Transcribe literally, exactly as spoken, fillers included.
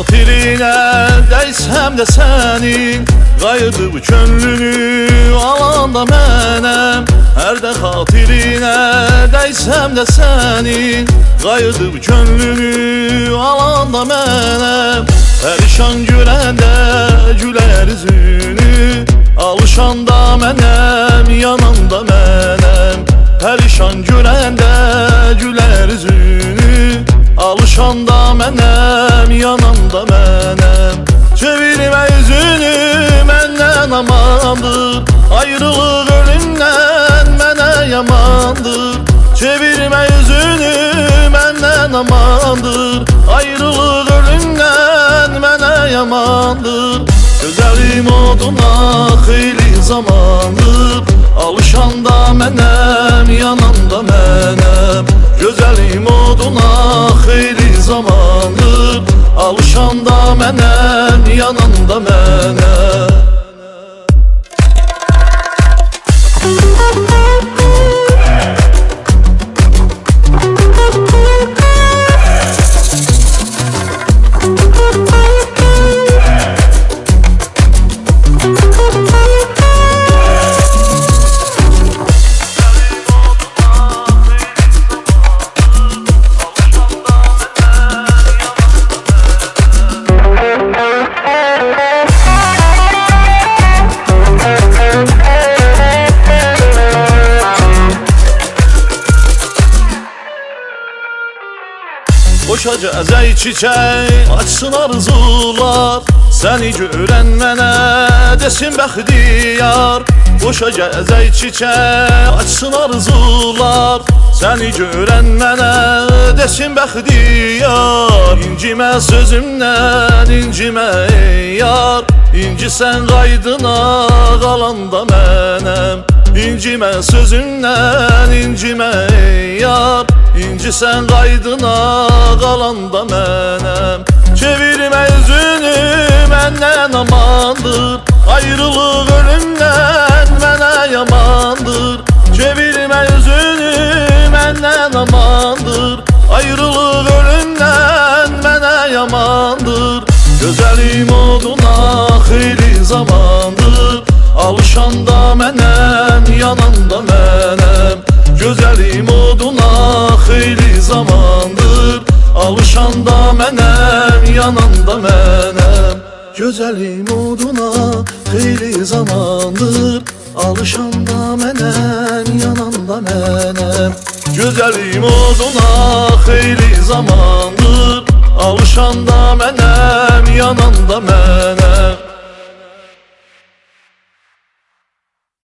xatirinə dəysəm də sənin, qayıdıb könlünü alanda mənəm. Hərdə xatirinə dəysəm də sənin, qayıdıb könlünü alanda mənəm. Pərişan görəndə gülər üzünü, alışanda mənəm, yananda mənəm. Pərişan görəndə gülər üzünü, alışanda mənəm, yananda mənəm. Çevirmə üzünü, məndən amandır, ayrılıq ölümdən mənə yamandır. Çevirmə üzünü, məndən amandır, ayrılıq ölümdən mənə yamandır. Gözəlim oduna xeyli zamandır, alışanda mənəm, yananda mənəm. Gözəlim oduna xeyli zamandır, alışanda mənəm, yananda mənəm. Boşaca əzəy çiçək, açsın arzular, səni görən mənə desin bəxtiyar. Boşaca əzəy çiçək, açsın arzular, səni görən mənə desin bəxtiyar. İncimə sözümdən, incimə ey yar, incisən qaydına qalanda mənəm. İncimə sözümdən, incimə ey yar, İncisən qaydına qalanda mənəm. Çevirmə üzünü, məndən amandır, ayrılıq ölümdən mənə yamandır. Çevirmə üzünü, məndən amandır, ayrılıq ölümdən mənə yamandır. Gözəlim oduna xeyli zamandır, alışanda mənəm, yananda mənəm. Gözəlim oduna xeyli zamandır, alışanda mənəm, yananda mənəm. Gözəlim oduna xeyli zamandır, alışanda mənəm, yananda mənəm. Gözəlim oduna xeyli zamandır, alışanda mənəm, yananda mənəm.